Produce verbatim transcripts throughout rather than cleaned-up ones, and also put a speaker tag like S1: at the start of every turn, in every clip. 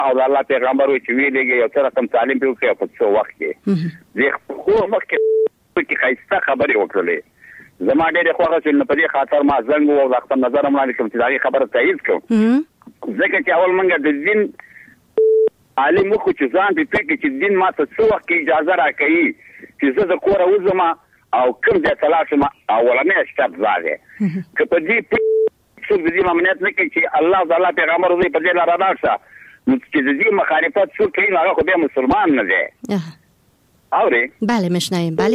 S1: او الله پیغمبر وی چې ویلېږي یو څه رقم تعلیم به وکړي په څو وخت کې زه خو مخکې کې خیسته خبرې وکړلې زما ډېرې خوښه چې په دې خاطر ما زنګ وو او خپل نظر وړاندې کوم چې دا خبره تایید کړم ځکه چې اول موږ د دین عالم مخ چې ځان دې پکې چې دین ما ته څو وخت اجازه راکړي چې زه د کور وځم او کوم ځای ته لاړ شم اولنې شرط دا دی که په دې څو دې ممنوعیت نه کوي چې الله تعالی پیغمبر دې په دې لاره راځه نو چې دې مخالفت څو کوي هغه خو به مسلمان نه دی اوري
S2: بله میشنویم بله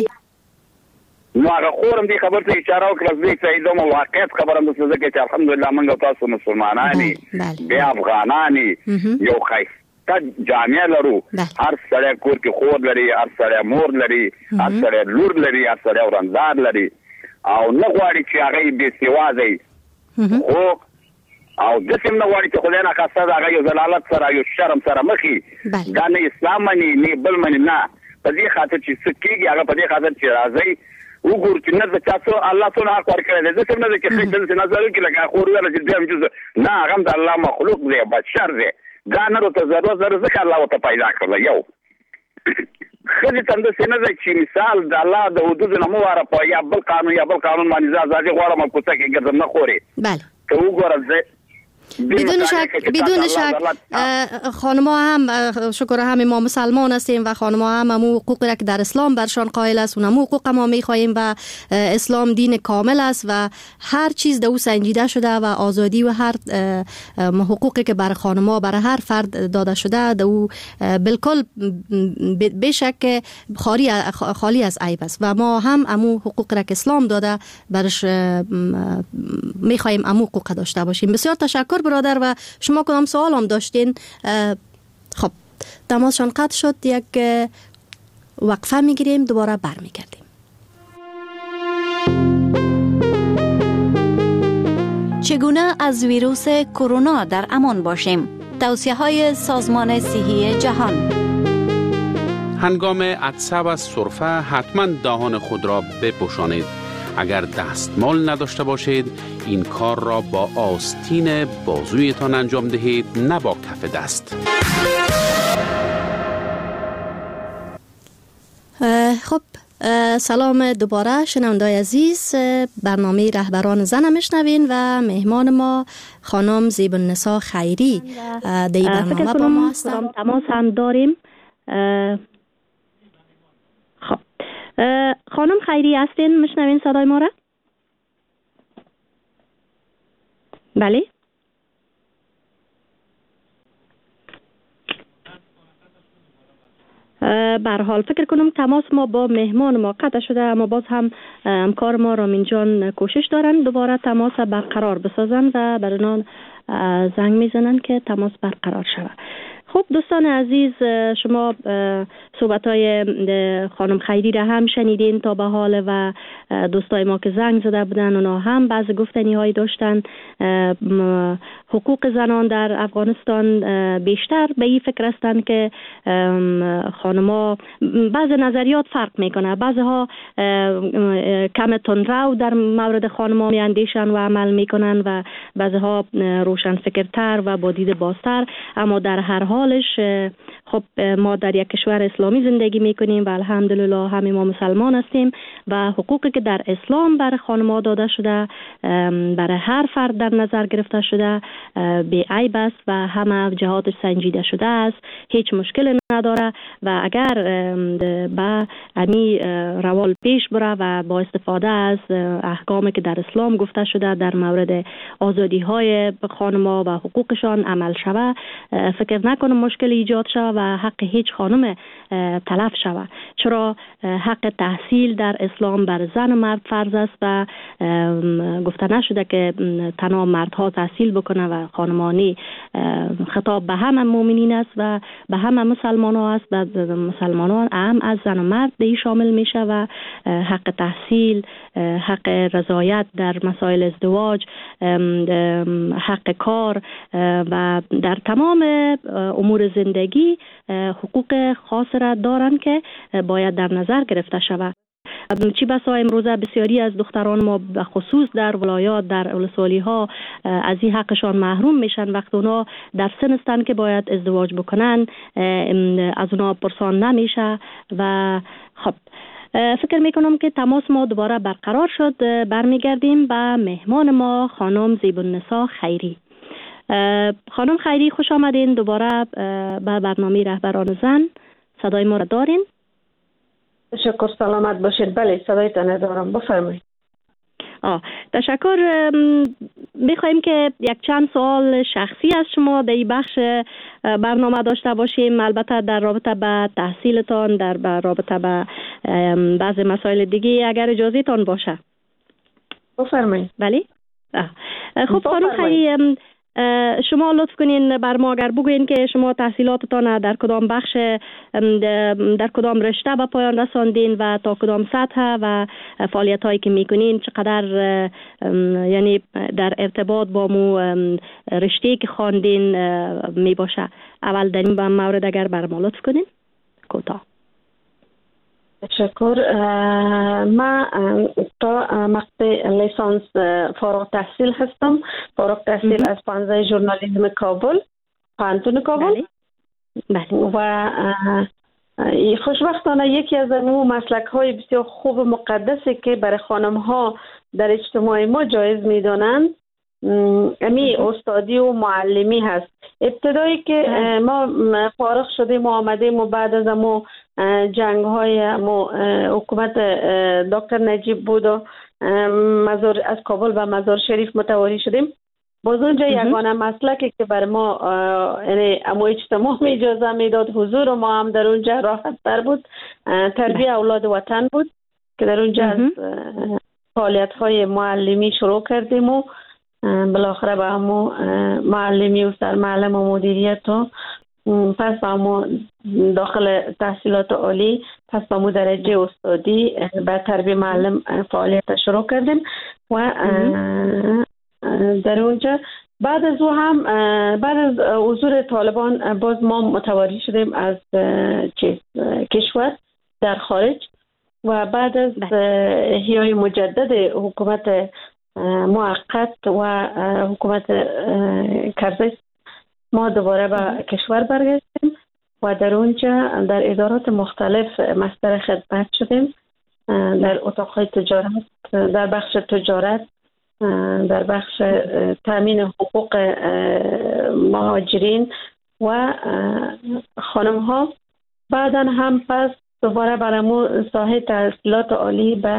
S1: نو هغه خورم دې خبر ته اشاره وکړه چې چې دوه واقعیت خبره مو څه کې چې الحمدلله موږ تاسو مسلمانانی بیا افغانانی یو خیس تا جامع لرو هر سړی کور کې خور لري هر سړی مور لري هر سړی لور لري هر سړی ورندار لري او نه غواړي چې هغه بې سوادي خو او د څه نه غواړي چې خدای نه خاصه هغه یو ضلالت سره یو شرم سره مخي دا نه اسلام مني نه بل مني نه په دې خاطر چې سکیږي هغه په دې خاطر چې راځي وګور چې نه تاسو الله تعالی حق ورکړي دې څه نه چې خپل نظر کې لګا خور ولا چې دې جزء نه هغه د الله مخلوق دی بشر دی دا نه ته ضرورت زره ځکه الله وت پیدا کړل یو خځه تند سینه چې مثال د الله د حدود نه مو واره په یا بل قانون یا بل قانون باندې ځاځي غواړم کوڅه کې ګرځم نه خوري
S2: بله
S1: ته وګوره
S2: بدون شک بدون شک خانم‌ها هم شکر هم ما مسلمان هستیم و خانم‌ها هم همون حقوقی را که در اسلام برشان قائل است و همون حقوق ما می‌خواهیم و اسلام دین کامل است و هر چیز در او سنجیده شده و آزادی و هر حقوقی که بر خانم‌ها برای هر فرد داده شده در او بالکل بشک خالی خالی از عیب است و ما هم همون حقوق را که اسلام داده برش می‌خواهیم همون حقوق داشته باشیم. بسیار تشکر برادر و شما کدام سوال هم داشتین؟ خب تماسشان قطع شد، یک وقفه میگیریم دوباره برمیگردیم.
S3: چگونه از ویروس کرونا در امان باشیم؟ توصیه های سازمان صحی جهان.
S4: هنگام عطسه و سرفه حتما دهان خود را بپوشانید. اگر دستمال نداشته باشید این کار را با آستین بازویتان انجام دهید، نه با کف دست.
S2: خب سلام دوباره شنوندای عزیز، برنامه رهبران زن میشنوین و مهمان ما خانم زیبالنسا خیری در این برنامه با ما هستن.
S5: تماس هم داریم. خب خانم خیری هستین؟ میشنوین صدای ما را؟ بله. به هر حال فکر کنم تماس ما با مهمان ما قطع شده، اما باز هم همکار ما رامین جان کوشش دارن دوباره تماس برقرار بسازن و برنامه زنگ میزنن که تماس برقرار شود. خب دوستان عزیز، شما صحبت‌های خانم خیری را هم شنیدین تا به حال و دوستای ما که زنگ زده بودن اونا هم بعض گفتنی‌هایی داشتن. حقوق زنان در افغانستان بیشتر به این فکر هستند که خانم‌ها بعض نظریات فرق میکنه، بعضها کم تندرو در مورد خانم‌ها میاندیشن و عمل میکنن و بعضها روشن فکرتر و با دید بازتر. اما در هر حالش خب ما در یک کشور اسلامی زندگی میکنیم و الحمدلله همه ما مسلمان هستیم و حقوقی که در اسلام برای خانم‌ها داده شده برای هر فرد در نظر گرفته شده بی عیب است و همه جهاتش سنجیده شده است، هیچ مشکل نداره و اگر با امی روال پیش بره و با استفاده از احکامی که در اسلام گفته شده در مورد آزادی های خانم‌ها و حقوقشان عمل شوه، فکر نکنم مشکل ایجاد شوه و حق هیچ خانم تلف شوه. چرا حق تحصیل در اسلام بر زن و مرد فرض است و گفته نشده که تنها مردها تحصیل بکنه و خانمانی. خطاب به همه مؤمنین است و به همه مسلمان ها است و مسلمانان هم از زن و مرد به این شامل میشه و حق تحصیل، حق رضایت در مسائل ازدواج، حق کار و در تمام امور زندگی حقوق خاص را دارن که باید در نظر گرفته شود. چی بسا امروزه بسیاری از دختران ما به خصوص در ولایات در ولسوالی ها از این حقشان محروم میشن. وقت اونا در سن هستن که باید ازدواج بکنن از اونا پرسان نمیشه. و خب فکر میکنم که تماس ما دوباره برقرار شد. برمیگردیم به مهمان ما خانم زیبالنسا خیری. خانم خیری خوش آمدین دوباره به برنامه رهبران زن. صدای ما را دارین؟
S6: تشکر، سلامت باشید. بله صدایتان دارم، بفرمایید.
S5: آه تشکر. میخوایم که یک چند سوال شخصی از شما در این بخش برنامه داشته باشیم، البته در رابطه به تحصیلتان، در رابطه به بعض مسائل دیگه اگر اجازه تان باشه.
S6: بفرمایید.
S5: بله. خب خانم خیری، شما لطف کنین بر ما اگر بگوین که شما تحصیلاتتان در کدام بخش، در کدام رشته به پایان رساندین و تا کدام سطح و فعالیت هایی که میکنین چقدر یعنی در ارتباط با مو رشته که خواندین می باشه. اول در این مورد اگر بر ما لطف کنین کوتاه.
S6: تشکر. ما تا مقطع لیسانس فارغ تحصیل هستم. فارغ تحصیل از پانزه ژورنالیسم کابل، پانتون کابل.
S5: بله.
S6: و خوشبختانه یکی از اون مسلک های بسیار خوب و مقدسی که برای خانم ها در اجتماع ما جایز میدانند امی استادی و معلمی هست. ابتدایی که ما فارغ شدیم و آمدیم و بعد از امو جنگ های امو حکومت دکتر نجیب بود و مزار از کابل به مزار شریف متواری شدیم، باز اونجا یگانه مسلکی که بر ما یعنی امو اجتماع می اجازه میداد حضور ما هم در اونجا راحت تر بود، تربیه اولاد وطن بود که در اونجا از فعالیت های معلمی شروع کردیم و بالاخره به همو معلمی و سرمعلم و مدیریت و پس به همو داخل تحصیلات عالی، پس به همو درجه استادی به تربیه معلم فعالیت شروع کردیم و در اونجا بعد از او هم بعد از حضور طالبان باز ما متواری شدیم از چیز کشور در خارج و بعد از احیای مجدد حکومت موقت و حکومت کرزی ما دوباره به کشور برگشتیم و در اونجا در ادارات مختلف مستر خدمت شدیم، در اتاقهای تجارت، در بخش تجارت، در بخش تامین حقوق مهاجرین و خانم ها. بعدا هم پس دوباره برامو ساحه تحصیلات عالی به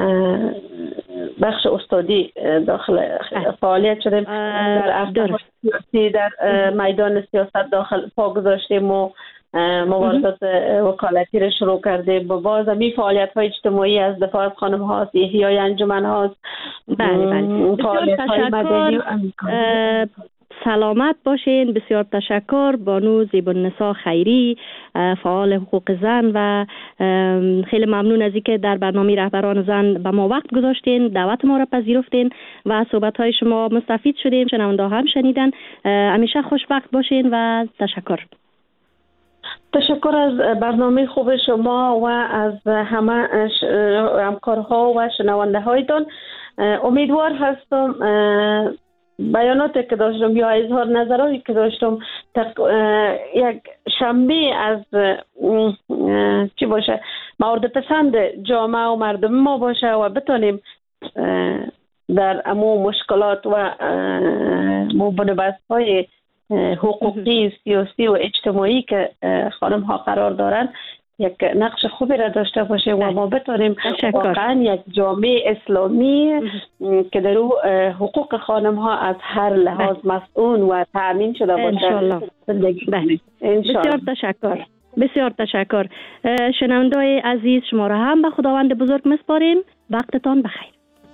S6: بخش استادی داخل فعالیت شدیم. در افدار سیاسی در میدان سیاست داخل پا گذاشتیم و مبارزات وکالتی رو شروع کردیم. باز می فعالیت های اجتماعی از دفاع از خانم هاست، احیای انجمن هاست.
S5: بله بله. فعالیت های مدنی. سلامت باشین. بسیار تشکر. بانو زیبالنسا خیری، فعال حقوق زن، و خیلی ممنون از اینکه در برنامه رهبران زن به ما وقت گذاشتین، دعوت ما را پذیرفتین و صحبت های شما مستفید شدیم، شنونده هم شنیدن. همیشه خوشبخت باشین و تشکر.
S6: تشکر از برنامه خوب شما و از همه همکارها و شنونده هایتان. امیدوار هستم بیاناتی که داشتم یا اظهار نظراتی که داشتم یک شنبه از چی باشه مورد پسند جامعه و مردم ما باشه و بتونیم در امو مشکلات و بنبست های حقوقی، سیاسی و اجتماعی که خانم ها قرار دارن یک نقش خوبی را داشته باشه و ما بتونیم واقعا یک جامعه اسلامی که در او حقوق خانم ها از هر لحاظ مسئول و تأمین شده باشه.
S5: انشالله. بسیار تشکر. بسیار تشکر. شنونده‌های عزیز، شما را هم به خداوند بزرگ میسپاریم. وقتتان بخیر.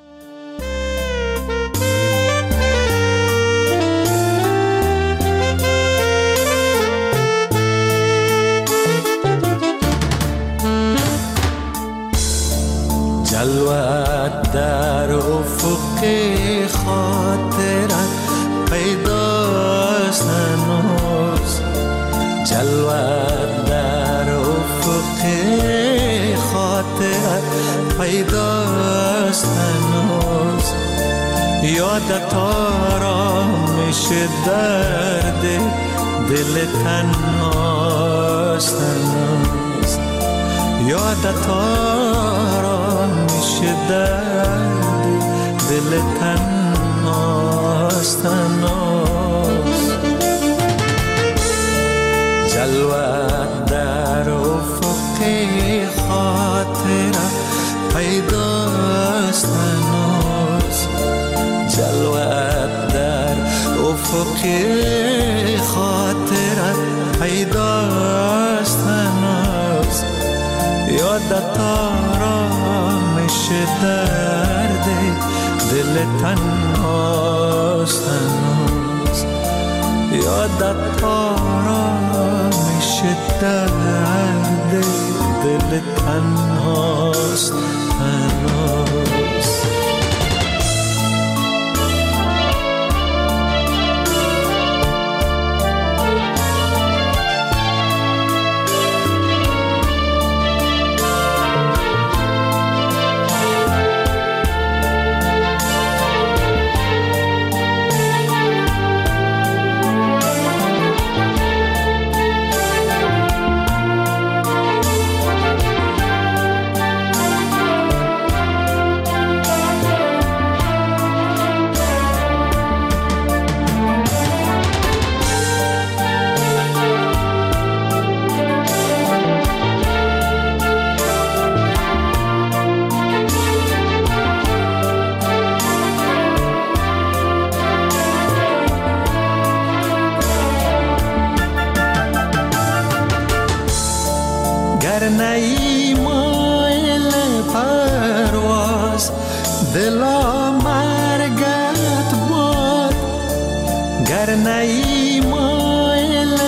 S7: جلوت در افق خاطرت پیداست هنوز، جلوت در افق خاطرت پیداست هنوز، یادت آرامش درد دل تنهاست هنوز، یادت آرامش درد دل تنهاست هنوز. جلوت در افق خاطره پیداست هنوز، جلوت در افق خاطره پیداست هنوز، یادت آرامش درد دل تنهاست هنوز، یادت آرامش درد دل تنهاست هنوز. نی مایل پرواز دل